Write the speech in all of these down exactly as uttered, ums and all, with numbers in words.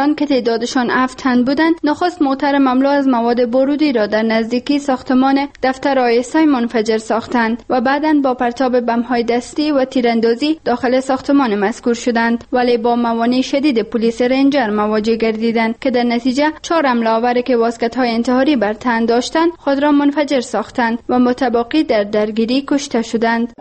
ملاوران که تعدادشان هفت تن بودند نخست موتر مملو از مواد بارودی را در نزدیکی ساختمان دفتر آیسای منفجر ساختند و بعداً با پرتاب بم‌های دستی و تیراندازی داخل ساختمان مذکور شدند، ولی با موانع شدید پلیس رنجر مواجه گردیدند که در نتیجه چهار حمله آور که واسکت‌های انتحاری بر تن داشتند خود را منفجر ساختند و متباقی در درگیری کشته شدند.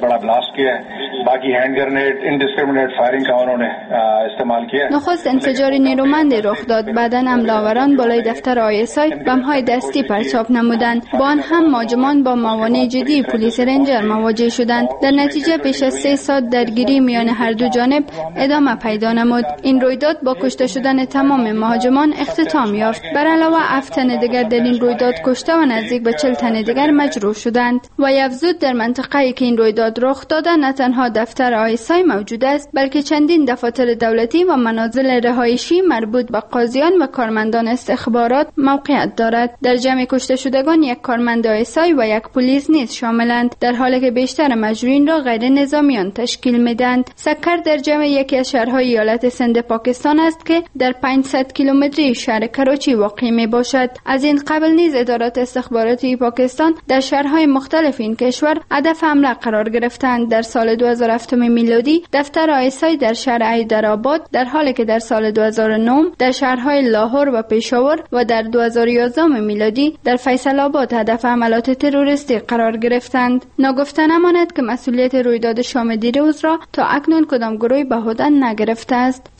نخست انفجار نیرومند رخ داد، بعداً حمله آوران بالای دفتر آیسای بم‌های دستی پرتاب نمودند. با آن هم مهاجمان با موانع جدی پلیس رنجر مواجه شدند. در نتیجه بیش از سه ساعت درگیری میان هر دو جانب ادامه پیدا نمود. این رویداد با کشته شدن تمام مهاجمان اختتام یافت. بر علاوه هفت تن دیگر در این رویداد کشته و نزدیک به چهل تن دیگر مجروح شدند. و یفزود در منطقه‌ای که این رویداد رخ داده نه تنها دفتر آیسای موجود است، بلکه چندین دفاتر دولتی و منازل رهایشی مربوط به قاضیان و کارمندان استخبارات موقعیت دارد. در جمع کشته شدگان یک کارمند آیسای و یک پلیس نیز شاملند، در حالی که بیشتر مجروحین را غیر نظامیان تشکیل میدند. سکر در جمع یکی از شهرهای ایالت سند پاکستان است که در پانصد کیلومتری شهر کراچی واقع می باشد. از این قبل نیز ادارات استخباراتی پاکستان در شهرهای مختلف این کشور هدف حمله قرار گرفتند. در سال دو هزار و هفت میلادی دفتر آیسای در شهر حیدرآباد، در حالی که در سال دو هزار و نه در شهرهای لاهور و پشاور و در دو هزار و یازده میلادی در فیصل آباد هدف حملات تروریستی قرار گرفتند. ناگفته نماند که مسئولیت رویداد شام دیروز را تا اکنون کدام گروهی به عهده نگرفته است.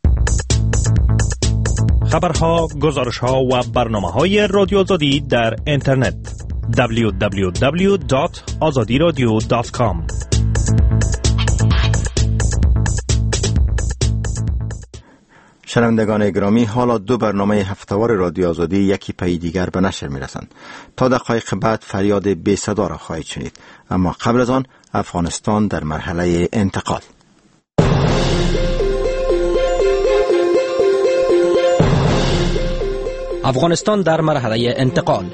خبرها، گزارشها و برنامه‌های رادیو آزادی در اینترنت دبلیو دبلیو دبلیو دات آزادی رادیو دات کام. شنوندگان گرامی، حالا دو برنامه هفته‌وار رادیو آزادی یکی پی دیگر به نشر می‌رسند. تا دقایق بعد فریاد بی صدا را خواهید شنید، اما قبل از آن افغانستان در مرحله انتقال. افغانستان در مرحله انتقال.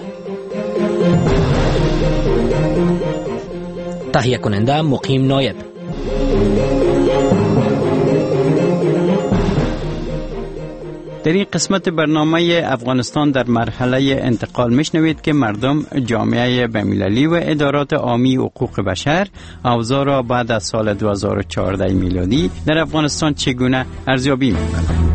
تهیه کننده مقیم نایب. در این قسمت برنامه افغانستان در مرحله انتقال میشنوید که مردم، جامعه بین‌المللی و ادارات عامی حقوق بشر اوضاع را بعد از سال دو هزار و چهارده میلادی در افغانستان چگونه ارزیابی می‌کنند.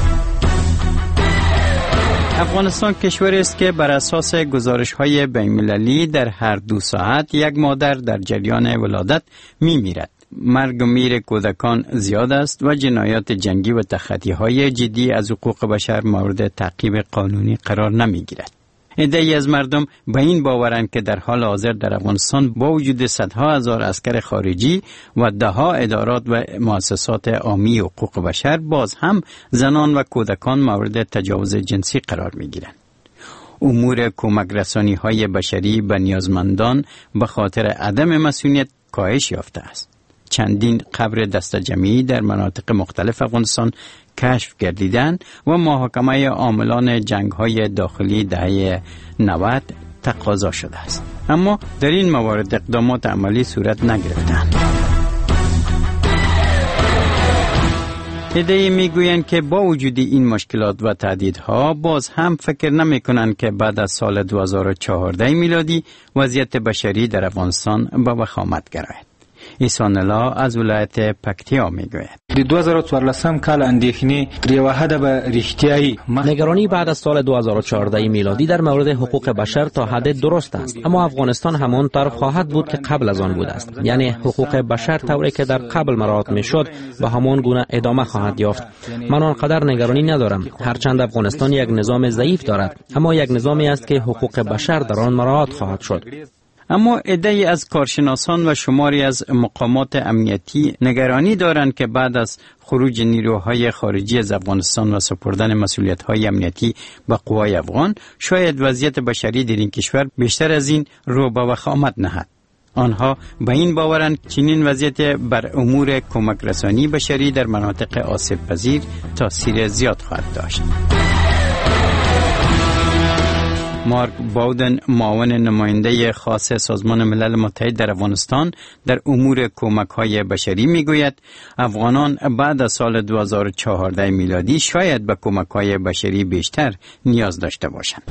افغانستان کشوری است که بر اساس گزارش‌های بین‌المللی در هر دو ساعت یک مادر در جریان ولادت می‌میرد. مرگ و میر کودکان زیاد است و جنایات جنگی و تخطی‌های جدی از حقوق بشر مورد تعقیب قانونی قرار نمی‌گیرد. عده‌ای از مردم به این باورند که در حال حاضر در افغانستان با وجود صدها هزار عسکر خارجی و ده‌ها ادارات و مؤسسات عامی حقوق بشر، باز هم زنان و کودکان مورد تجاوز جنسی قرار می‌گیرند. امور کمک رسانی‌های بشری به نیازمندان به خاطر عدم مسئولیت کاهش یافته است. چندین قبر دسته‌جمعی در مناطق مختلف افغانستان کشف گردیدند و محاکمه عاملان جنگ‌های داخلی دهه نود تقاضا شده است، اما در این موارد اقدامات عملی صورت نگرفتند. عده‌ای میگویند که با وجود این مشکلات و تهدیدها باز هم فکر نمی‌کنند که بعد از سال دو هزار و چهارده میلادی وضعیت بشری در افغانستان به وخامت گراید. ایسان الله از ولایت پکتیا میگوید. د دو هزار و چهارده کال اندېښنې تر یوه حده به ریښتیایي نگرانی بعد از سال دو هزار و چهارده میلادی در مورد حقوق بشر تا حد درست است، اما افغانستان همان طور خواهد بود که قبل از آن بوده است. یعنی حقوق بشر طوری که در قبل مراعات میشد و همان گونه ادامه خواهد یافت. من آنقدر نگرانی ندارم، هرچند افغانستان یک نظام ضعیف دارد، اما یک نظامی است که حقوق بشر در آن مراعات خواهد شد. اما عده‌ای از کارشناسان و شماری از مقامات امنیتی نگرانی دارند که بعد از خروج نیروهای خارجی از افغانستان و سپردن مسئولیت‌های امنیتی به قوای افغان، شاید وضعیت بشری در این کشور بیشتر از این رو به وخامت نهد. آنها به این باورند چنین وضعیت بر امور کمک رسانی بشری در مناطق آسیب پذیر تاثیر زیاد خواهد داشت. مارک باودن، معاون نماینده خاص سازمان ملل متحد در افغانستان در امور کمک‌های بشری میگوید افغانان بعد از سال دو هزار و چهارده میلادی شاید به کمک‌های بشری بیشتر نیاز داشته باشند.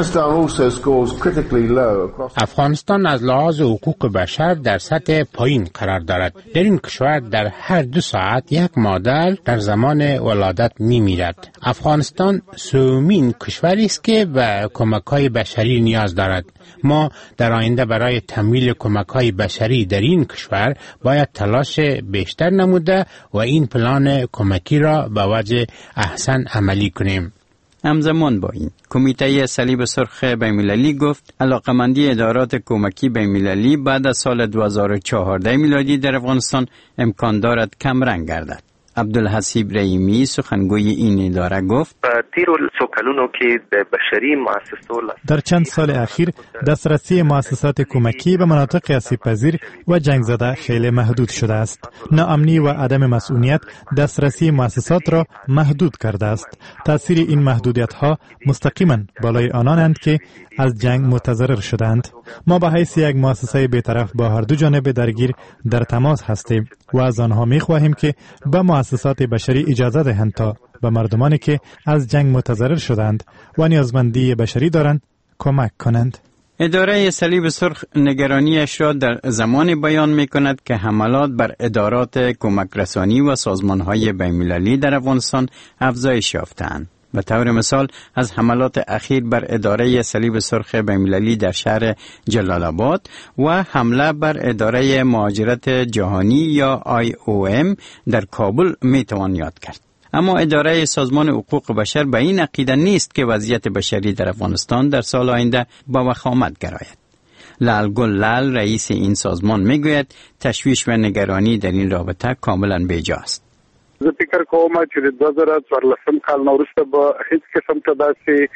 افغانستان از لحاظ حقوق بشر در سطح پایین قرار دارد. در این کشور در هر دو ساعت یک مادر در زمان ولادت میمیرد. افغانستان سومین کشوری است که به کمک‌های بشری نیاز دارد. ما در آینده برای تمویل کمک‌های بشری در این کشور باید تلاش بیشتر نموده و این پلان کمکی را به وجه احسن عملی کنیم. همزمان با این کمیته صلیب سرخ بین‌المللی گفت علاقمندی ادارات کمکی بین‌المللی بعد از سال دو هزار و چهارده میلادی در افغانستان امکان دارد کم رنگ گردد. عبدالحسیب رحیمی سخنگوی این اداره گفت در چند سال اخیر دسترسی مؤسسات کمکی به مناطق آسیب پذیر و جنگ زده خیلی محدود شده است. ناامنی و عدم مسئولیت دسترسی مؤسسات را محدود کرده است. تأثیر این محدودیت ها مستقیما بالای آنانند که از جنگ متضرر شدند. ما به حیث یک مؤسسه بی‌طرف با هر دو جانب درگیر در تماس هستیم و از آنها می‌خواهیم که به مؤسسات بشری اجازه دهند تا به مردمانی که از جنگ متضرر شدند و نیازمندی بشری دارند کمک کنند. اداره صلیب سرخ نگرانیش را در زمان بیان می کند که حملات بر ادارات کمک رسانی و سازمان‌های بین‌المللی در افغانستان افزایش یافته‌اند. به طور مثال از حملات اخیر بر اداره صلیب سرخ بین‌المللی در شهر جلال آباد و حمله بر اداره مهاجرت جهانی یا آی او ام در کابل می توان یاد کرد. اما اداره سازمان حقوق بشر به این عقیده نیست که وضعیت بشری در افغانستان در سال آینده با وخامت گراید. لال گل لال رئیس این سازمان میگوید تشویش و نگرانی در این رابطه کاملا بیجاست. زه فکر کوم چې د دو هزار و څوارلسم کال نه وروسته به هیڅ قسم ته داسې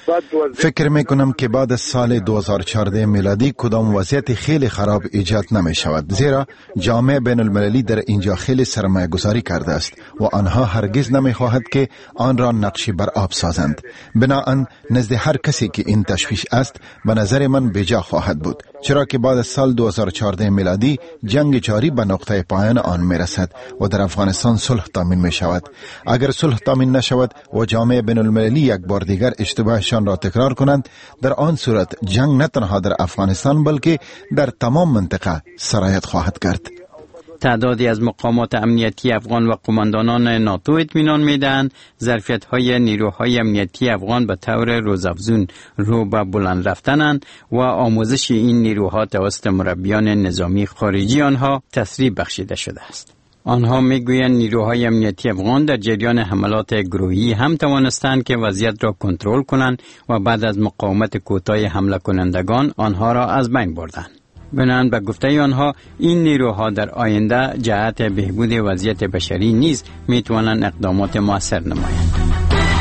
فکر میکنم که بعد از سال دو هزار و چهارده میلادی کدام وضعیت خیلی خراب ایجاد نمی شود، زیرا جامعه بین المللی در اینجا خیلی سرمایه گذاری کرده است و آنها هرگز نمی خواهد که آن را نقشی بر آب سازند. بنابراین نزد هر کسی که این تشویش است به نظر من بیجا خواهد بود، چرا که بعد از سال دو هزار و چهارده میلادی جنگ جاری به نقطه پایان آن می رسد و در افغانستان صلح تامین می شود. اگر صلح تامین نشود و جامعه بین المللی یک بار دیگر اشتباهشان را تکرار کنند، در آن صورت جنگ نه تنها در افغانستان بلکه در تمام منطقه سرایت خواهد کرد. تعدادی از مقامات امنیتی افغان و قماندانان ناتو اطمینان میدهند ظرفیت‌های نیروهای امنیتی افغان به طور روزافزون رو به بلند رفتنند و آموزش این نیروها توسط مربیان نظامی خارجی آنها تسریع بخشیده شده است. آنها میگویند نیروهای امنیتی افغان در جریان حملات گروهی هم توانستند که وضعیت را کنترل کنند و بعد از مقاومت کوتاه حمله کنندگان آنها را از بین بردند. بنابراین به گفته آنها این نیروها در آینده جهت بهبود وضعیت بشری نیز میتوانند اقدامات مؤثر نمایند.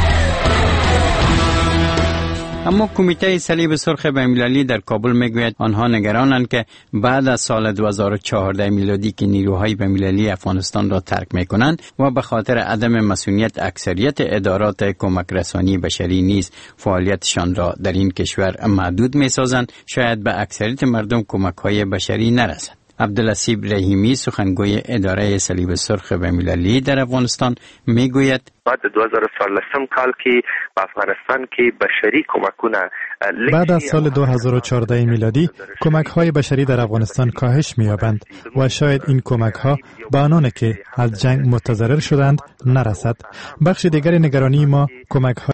اما کمیته صلیب سرخ بین‌المللی در کابل میگوید آنها نگرانند که بعد از سال دو هزار و چهارده میلادی که نیروهای بین‌المللی افغانستان را ترک میکنند و به خاطر عدم مسئولیت اکثریت ادارات کمک رسانی بشری نیز فعالیتشان را در این کشور محدود میسازند، شاید به اکثریت مردم کمک‌های بشری نرسد. عبدالحسیب رحیمی سخنگوی اداره صلیب سرخ بین‌المللی در افغانستان میگوید بعد دو هزار و چهارده کال که به افغانستان که بشری کمکونه بعد از سال دو هزار و چهارده میلادی کمک‌های بشری در افغانستان کاهش می‌یابند و شاید این کمک‌ها به آنان که از جنگ متضرر شدند نرسد. بخش دیگر نگرانی ما کمک‌های